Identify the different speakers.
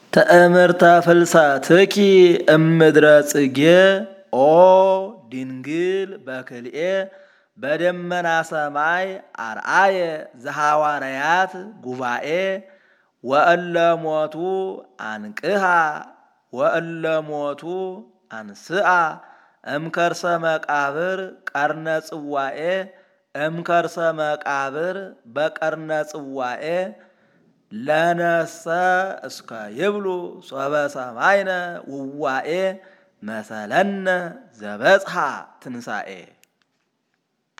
Speaker 1: ተእምርተ ፍልሰትኪ እምድረ ጽጌ ኦ ድንግል በክልኤ በደመና ሰማይ አርአየ ዘሐዋርያት ጉባኤ ወእለ ሞቱ አንቅሃ ወእለ ሞቱ አንስአ እምከርሰ መቃብር ቀርነ ጽዋኤ እምከርሰ መቃብር በቀርነ ጽዋኤ ለነሰ እስከ ይብሉ ሶበ ሰማይነ ውዋኤ መሰለነ ዘበጽሐ ትንሣኤ